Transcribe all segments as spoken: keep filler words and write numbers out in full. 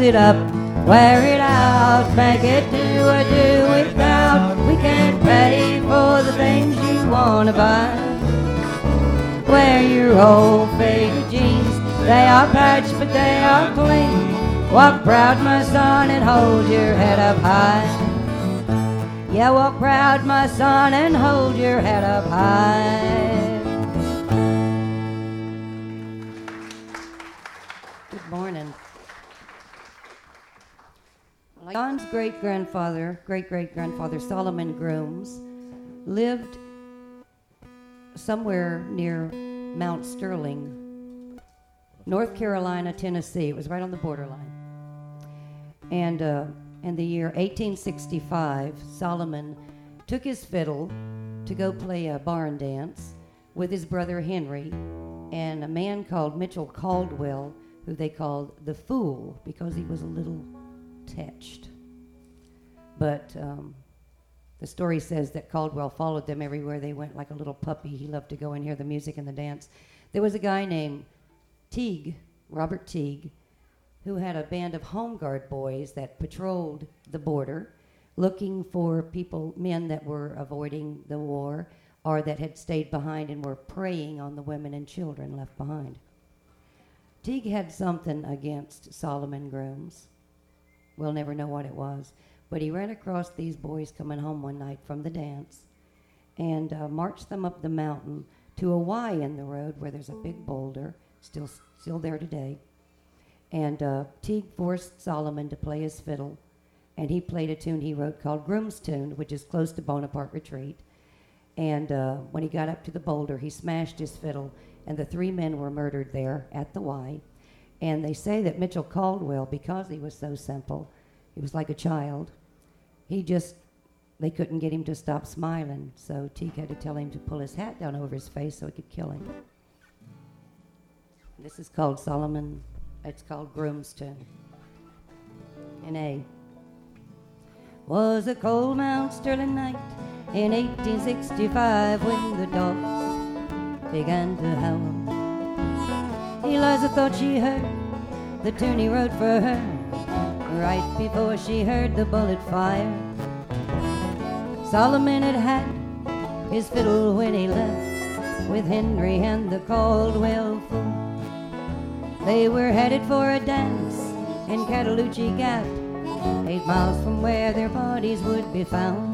it up, wear it out, make it do or do without. We can't pay for the things you wanna buy. Wear your old faded jeans, they are patched but they are clean. Walk proud, my son, and hold your head up high. Yeah, walk proud, my son, and hold your head up high. Good morning. John's great-grandfather, great-great-grandfather Solomon Grooms, lived somewhere near Mount Sterling, North Carolina, Tennessee. It was right on the borderline. And uh, in the year eighteen sixty-five, Solomon took his fiddle to go play a barn dance with his brother Henry and a man called Mitchell Caldwell, who they called the Fool because he was a little tetched. But um, the story says that Caldwell followed them everywhere they went like a little puppy. He loved to go and hear the music and the dance. There was a guy named Teague, Robert Teague, who had a band of home guard boys that patrolled the border looking for people, men that were avoiding the war or that had stayed behind and were preying on the women and children left behind. Teague had something against Solomon Grooms. We'll never know what it was. But he ran across these boys coming home one night from the dance and uh, marched them up the mountain to a Y in the road where there's a big boulder, still still there today. And uh, Teague forced Solomon to play his fiddle, and he played a tune he wrote called Groom's Tune, which is close to Bonaparte Retreat. And uh, when he got up to the boulder, he smashed his fiddle, and the three men were murdered there at the Y. And they say that Mitchell Caldwell, because he was so simple, he was like a child, he just, they couldn't get him to stop smiling, so Teague had to tell him to pull his hat down over his face so he could kill him. This is called Solomon, it's called Groom's Tune. In A. Was a cold Mount Sterling night in eighteen sixty-five when the dogs began to howl. Eliza thought she heard the tune he wrote for her right before she heard the bullet fire. Solomon had had his fiddle when he left with Henry and the Caldwell Fool. They were headed for a dance in Cataloochee Gap, eight miles from where their bodies would be found.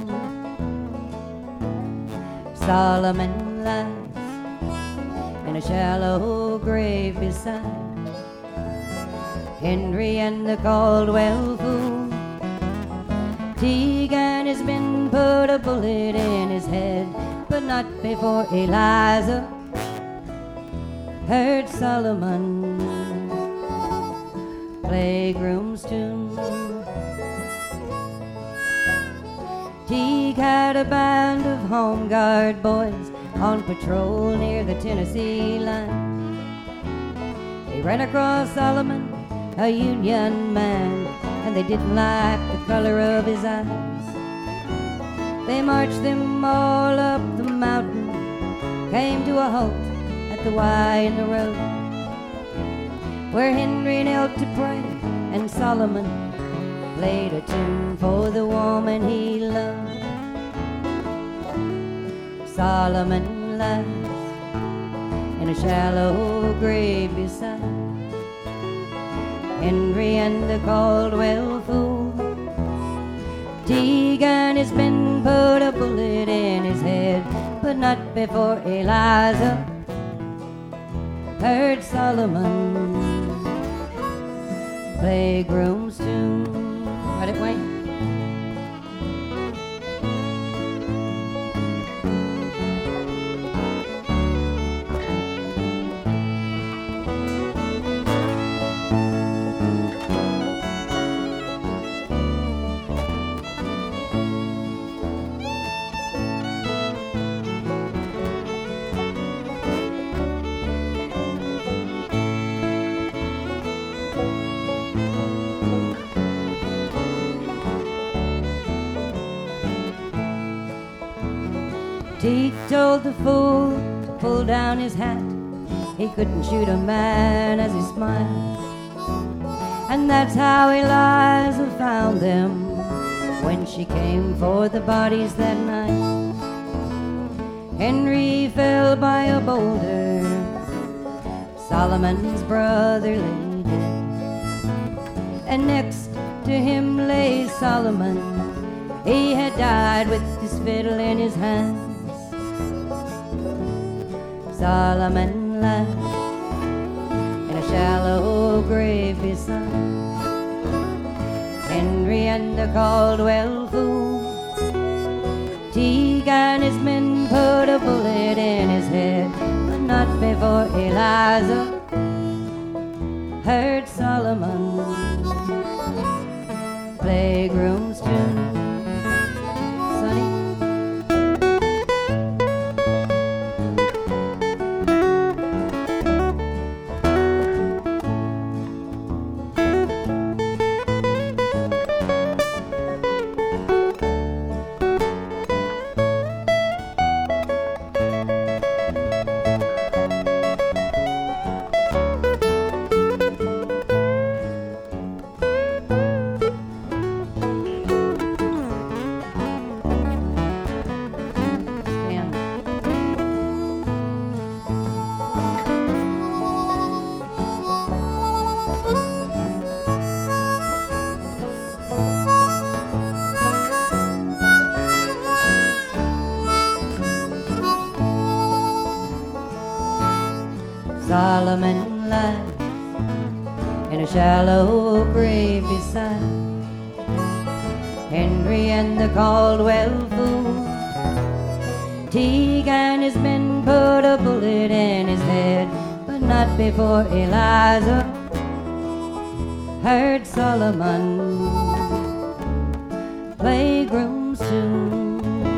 Solomon lies in a shallow grave beside Henry and the Caldwell Fool. Teague and his men put a bullet in his head, but not before Eliza heard Solomon play Groom's Tune. Teague had a band of home guard boys on patrol near the Tennessee line. They ran across Solomon, a Union man, and they didn't like the color of his eyes. They marched them all up the mountain, came to a halt at the Y in the road, where Henry knelt to pray and Solomon played a tune for the woman he loved. Solomon lies in a shallow grave beside Henry and the Caldwell Fool. Teague and his men put a bullet in his head, but not before Eliza heard Solomon play Groom's Tune. Got it, Wayne? Teague told the fool to pull down his hat. He couldn't shoot a man as he smiled. and that's how Eliza found them when she came for the bodies that night. Henry fell by a boulder, Solomon's brother lay dead, and next to him lay Solomon. He had died with his fiddle in his hands. Solomon lies in a shallow grave beside Henry and the Caldwell fool. Teague and his men put a bullet in his head, but not before Eliza heard Solomon play groom's tune. Sonny, Solomon lies in a shallow grave beside Henry and the Caldwell fool. Teague and his men put a bullet in his head, but not before Eliza heard Solomon play groom's tune.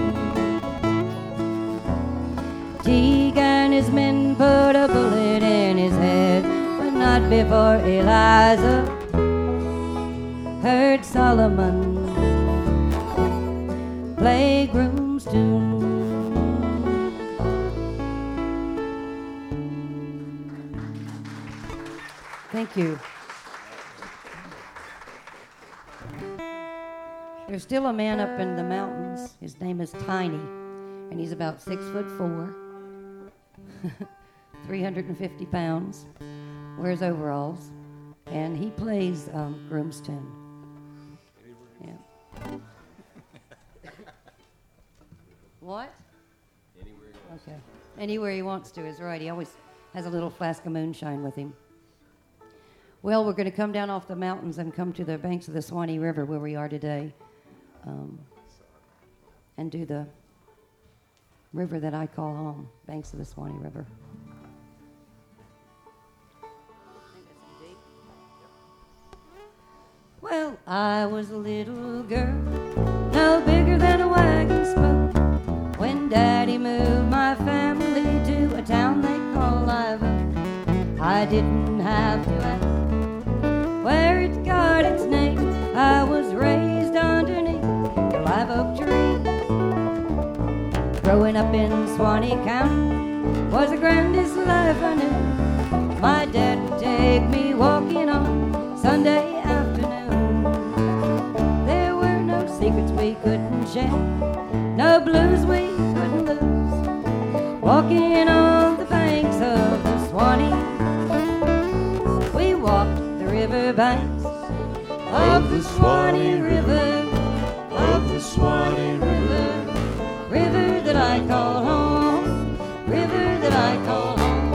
Teague and his men put a bullet in his head, but not before Eliza heard Solomon play groom's tune. Thank you. There's still a man up in the mountains. His name is Tiny, and he's about six foot four. three hundred fifty pounds, wears overalls, and he plays um, groom's tune. Yeah. What? Anywhere he wants. Okay. Anywhere he wants to is right. He always has a little flask of moonshine with him. Well, we're going to come down off the mountains and come to the banks of the Swanee River where we are today, um, and do the river that I call home, banks of the Swanee River. Well, I was a little girl, no bigger than a wagon spoke, when Daddy moved my family to a town they call Live Oak. I didn't have to ask where it got its name. I was raised underneath the live oak tree. Growing up in Swanee County was the grandest life I knew. My dad would take me walking on Sunday afternoon. There were no secrets we couldn't share, no blues we couldn't lose. Walking on the banks of the Swanee, we walked the river banks of the Swanee River, of the Swanee River, river that I call home, river that I call home.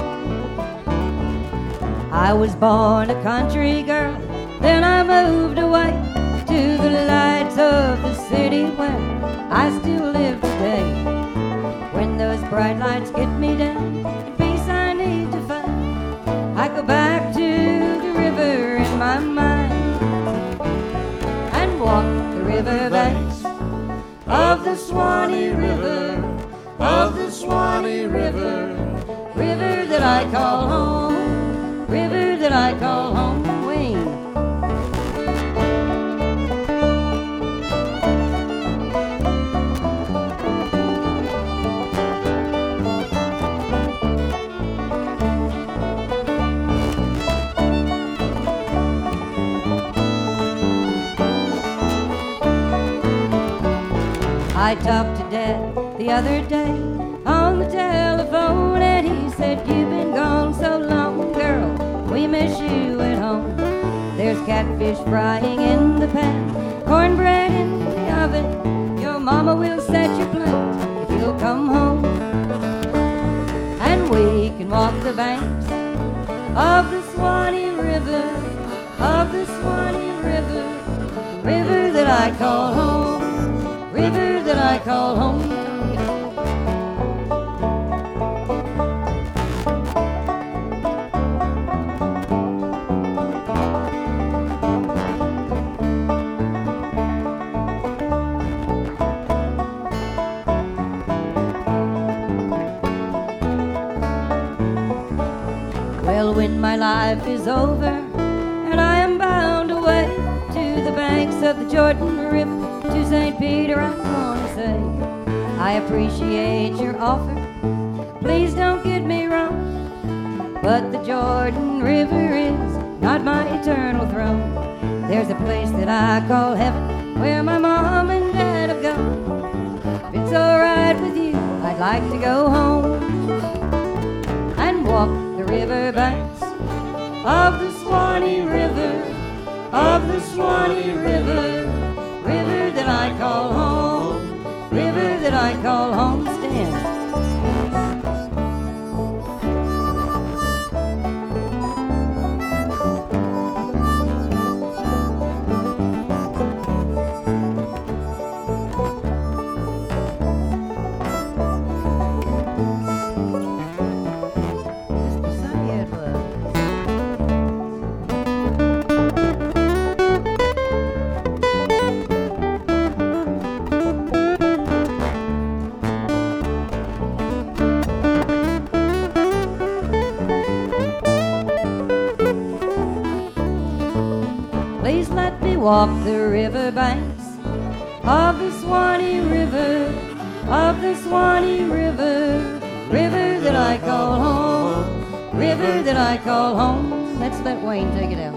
I was born a country girl, then I moved away to the lights of the city where I still live today. When those bright lights get me down, the peace I need to find, I go back to the river in my mind and walk the river banks of the Swanee River, of the Swanee River, river that I call home, river that I call home. Wayne. I talked to Dad the other day on the telephone, and he said, you've been gone so long, girl, we miss you at home. There's catfish frying in the pan, cornbread in the oven. Your mama will set your plate if you'll come home. And we can walk the banks of the Swanee River, of the Swanee River, river that I call home, river that I call home. Well, when my life is over and I am bound away to the banks of the Jordan River, to Saint Peter, I'm gonna say, I appreciate your offer, please don't get me wrong, but the Jordan River is not my eternal throne. There's a place that I call heaven where my mom and dad have gone. If it's alright with you, I'd like to go home and walk the river banks of the Swanee River, of the Swanee River, river that I call home, river that I call home. Stand. Please let me walk the river banks of the Swanee River, of the Swanee River, river that I call home, river that I call home. Let's let Wayne take it out.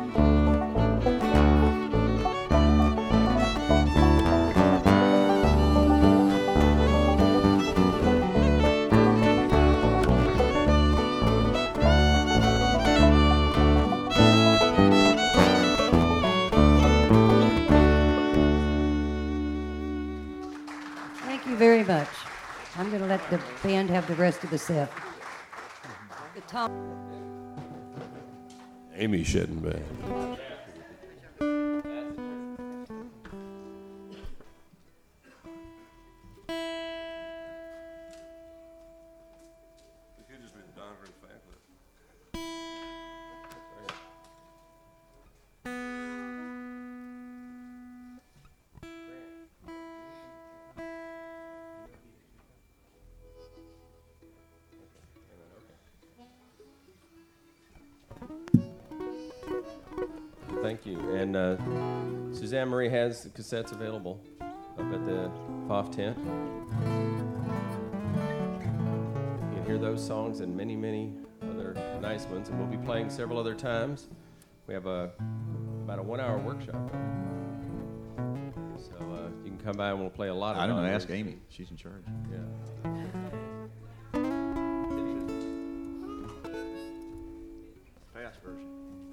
Very much. I'm going to let the band have the rest of the set. The top. Amy Shedden Band. Thank you. And uh, Suzanne Marie has the cassettes available up at the F O F tent. You can hear those songs and many, many other nice ones. And we'll be playing several other times. We have a, about a one-hour workshop. So uh, you can come by and we'll play a lot of I don't know. genres. Ask Amy. She's in charge. Yeah. Fast version.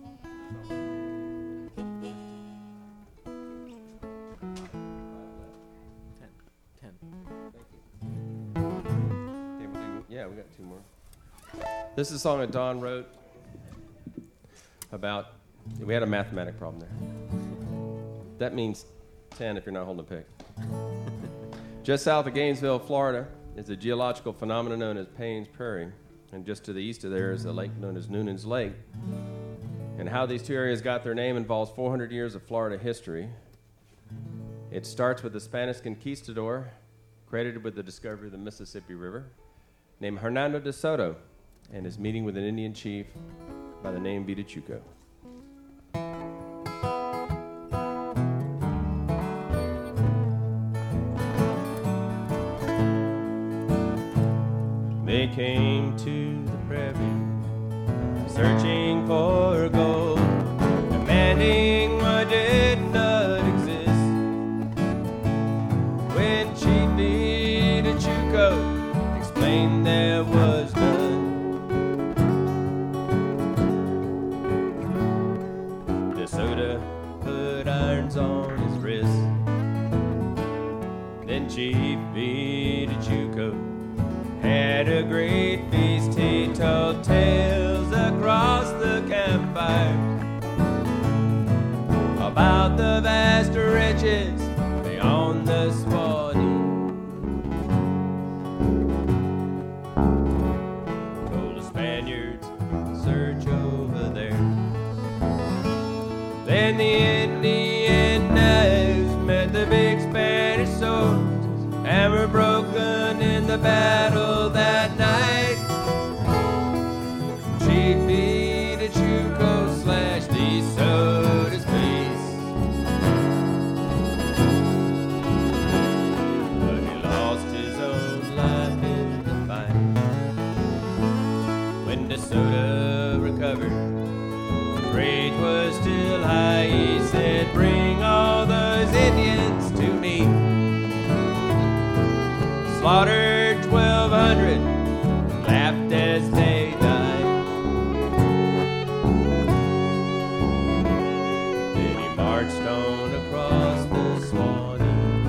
Yeah, we got two more. This is a song that Don wrote about, we had a mathematic problem there. That means ten if you're not holding a pick. Just south of Gainesville, Florida, is a geological phenomenon known as Payne's Prairie. And just to the east of there is a lake known as Noonan's Lake. And how these two areas got their name involves four hundred years of Florida history. It starts with the Spanish conquistador, credited with the discovery of the Mississippi River, named Hernando de Soto, and his meeting with an Indian chief by the name Vitachuco. They came to the prairie, searching for gold, demanding what did not exist. When she Chief Vitichuco had a great feast. He told tales across the campfires about the vast riches beyond the Swanee. Told the Spaniards search over there. Then the Indian knives met the big Spanish swords and were broken in the battle that night. Chief Vitichuco slashed De Soto's face, but he lost his own life in the fight. When De Soto recovered, his rage was still high. He said, "Bring all those Indians to me." Slaughtered twelve hundred, laughed as they died. Then he marched on across the Swanee.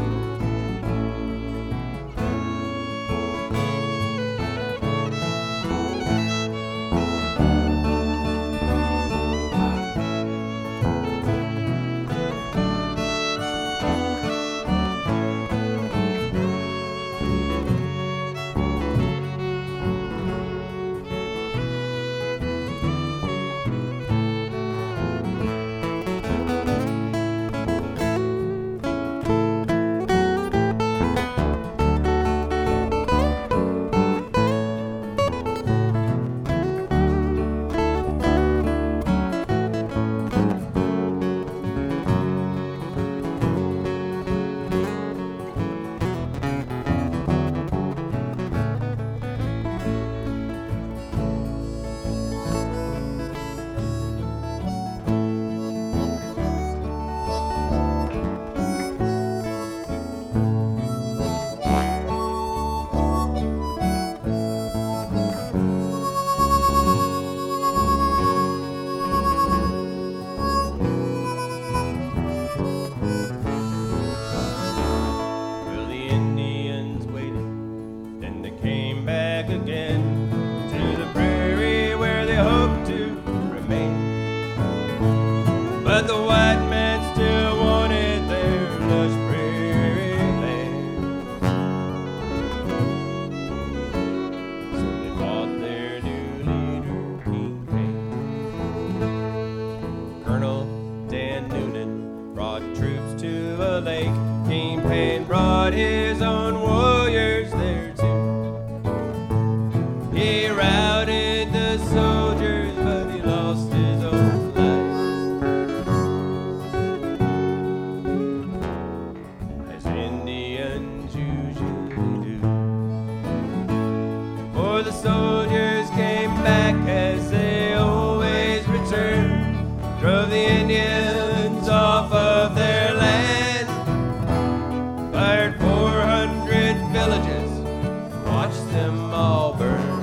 But the white man still wanted their lush prairie land. So they fought their new leader, King Payne. Colonel Dan Noonan brought troops to a lake. King Payne brought his own warriors there too. He routed the soldiers, but he lost his own. The soldiers came back as they always returned, drove the Indians off of their land, fired four hundred villages, watched them all burn.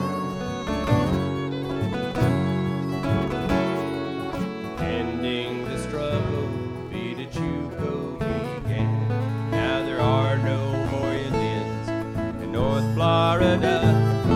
Ending the struggle, Vitichuco began. Now there are no more Indians in North Florida.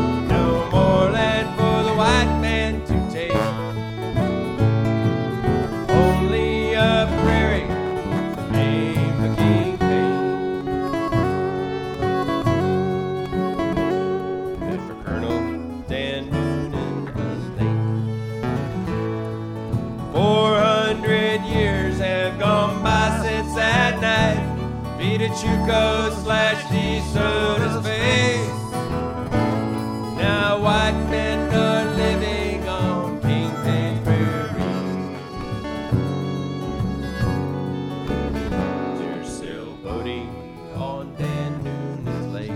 Vitichuco slashed De Soto's face. Now white men are living on King Payne's prairie. They're still boating on Dan Noonan's lake.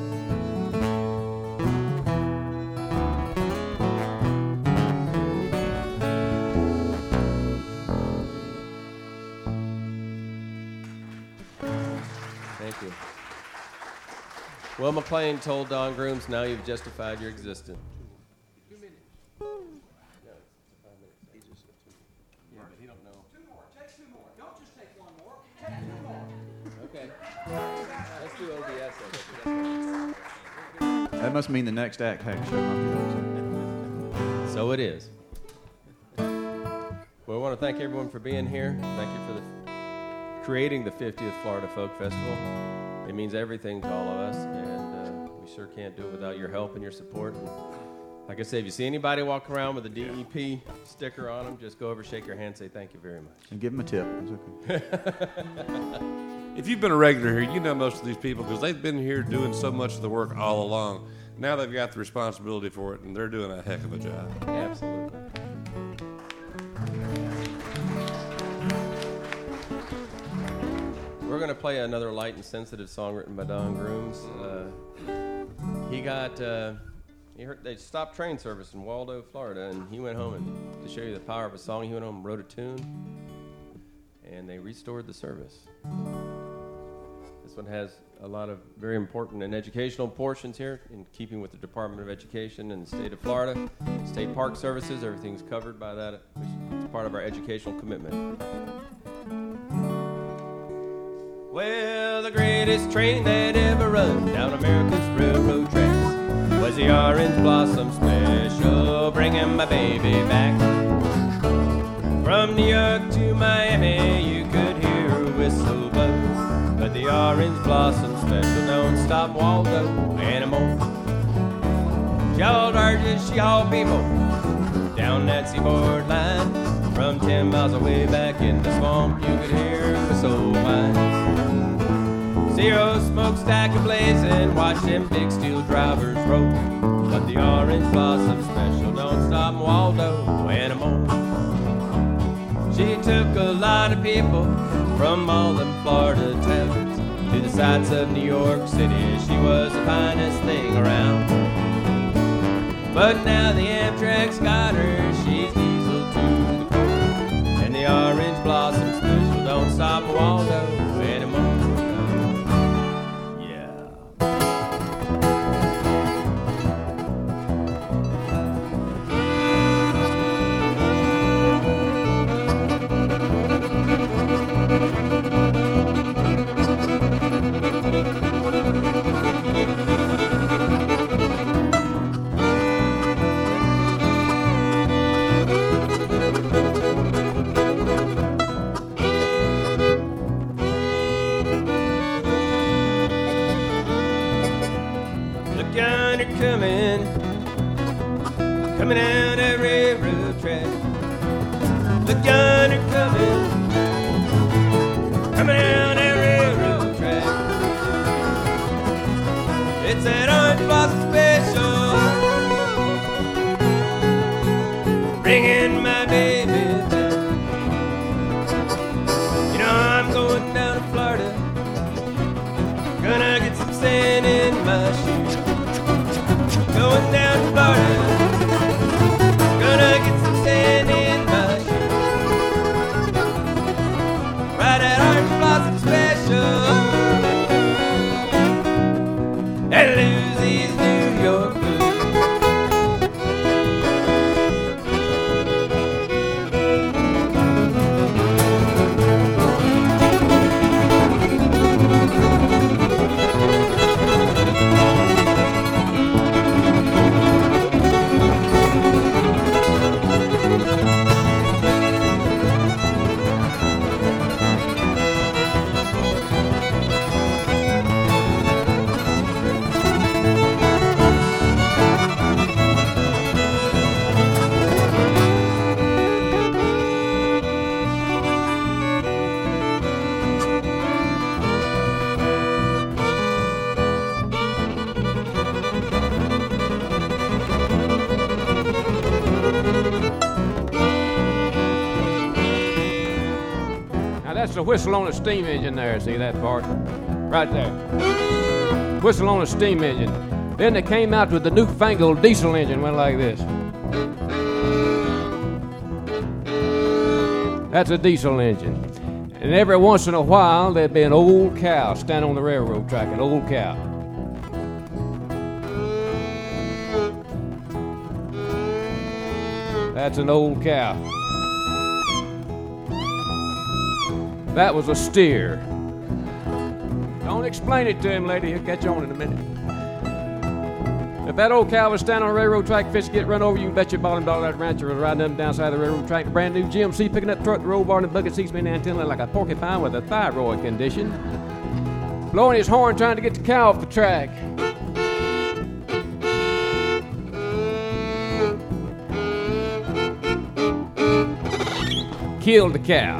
Thank you. Will McLean told Don Grooms, "Now you've justified your existence." Two minutes. No, it's five minutes. He just said two. Yeah, but he don't know. Two more. Take two more. Don't just take one more. Take two more. Okay. Let's do O B S. That's That must mean the next act has to show up. So it is. Well, I want to thank everyone for being here. Thank you for the, creating the fiftieth Florida Folk Festival. It means everything to all of us, and uh, we sure can't do it without your help and your support. And like I said, if you see anybody walking around with a D E P sticker on them, just go over, shake your hand, say thank you very much. And give them a tip. It's okay. If you've been a regular here, you know most of these people because they've been here doing so much of the work all along. Now they've got the responsibility for it, and they're doing a heck of a job. Absolutely. We're going to play another light and sensitive song written by Don Grooms. Uh, he got, uh, he heard, they stopped train service in Waldo, Florida, and he went home and, to show you the power of a song, he went home and wrote a tune, and they restored the service. This one has a lot of very important and educational portions here, in keeping with the Department of Education in the state of Florida. State Park Services, everything's covered by that. It's part of our educational commitment. Well, the greatest train that ever run down America's railroad tracks was the Orange Blossom Special, bringing my baby back. From New York to Miami, you could hear a whistle buzz, but the Orange Blossom Special don't stop Waldo anymore. She hauled barges, she hauled people down that seaboard line. From ten miles away back in the swamp, you could hear a whistle whine. Zero smokestack ablazing, watch them big steel drivers roll. But the Orange Blossom Special don't stop Waldo anymore. She took a lot of people from all the Florida towns to the sights of New York City. She was the finest thing around. But now the Amtrak's got her, she's diesel to the core. And the Orange Blossom Special don't stop Waldo anymore. Coming, coming down that railroad track. Look yonder coming, coming down that railroad track. It's that Orange Blossom Special, bringing my baby back. You know I'm going down to Florida, gonna get some sand in my shoes. Going down to Florida, gonna get some sand in my shoes. Ride that Orange Blossom Special and lose these New York The whistle on a steam engine there, see that part? Right there. Whistle on a steam engine. Then they came out with the newfangled diesel engine, went like this. That's a diesel engine. And every once in a while, there'd be an old cow standing on the railroad track, an old cow. That's an old cow. That was a steer. Don't explain it to him later. He'll catch on in a minute. If that old cow was standing on a railroad track, fish get run over, you can bet your bottom dollar that rancher was riding up and down side of the railroad track. Brand new G M C picking up truck, the roll bar, and the bucket seats me an antenna like a porcupine with a thyroid condition. Blowing his horn trying to get the cow off the track. Killed the cow.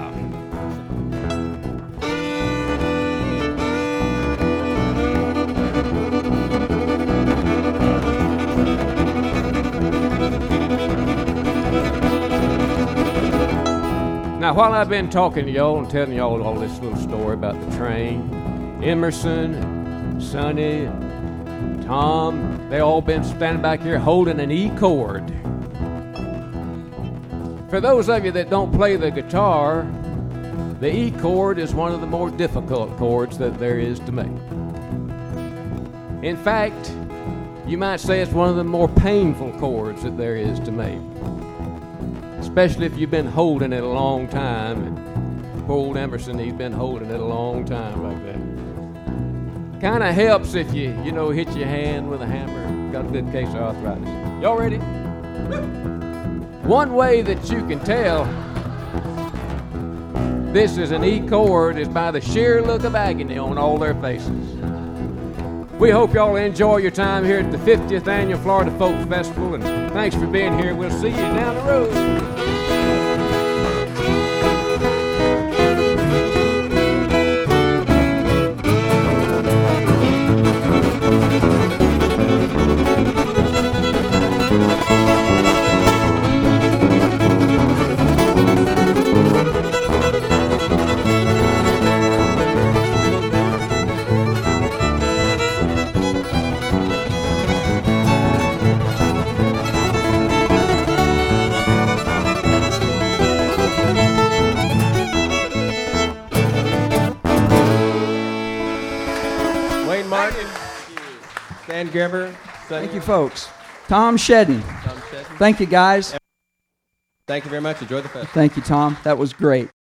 Now, while I've been talking to y'all and telling y'all all this little story about the train, Emerson, Sonny, Tom, they all been standing back here holding an E chord. For those of you that don't play the guitar, the E chord is one of the more difficult chords that there is to make. In fact, you might say it's one of the more painful chords that there is to make. Especially if you've been holding it a long time. And poor old Emerson, he's been holding it a long time like that. Kind of helps if you, you know, hit your hand with a hammer. Got a good case of arthritis. Y'all ready? One way that you can tell this is an E chord is by the sheer look of agony on all their faces. We hope y'all enjoy your time here at the fiftieth Annual Florida Folk Festival, and thanks for being here. We'll see you down the road. Dan Gerber. Thank you, folks. Tom Shedden. Tom Shedden. Thank you, guys. Thank you very much. Enjoy the festival. Thank you, Tom. That was great.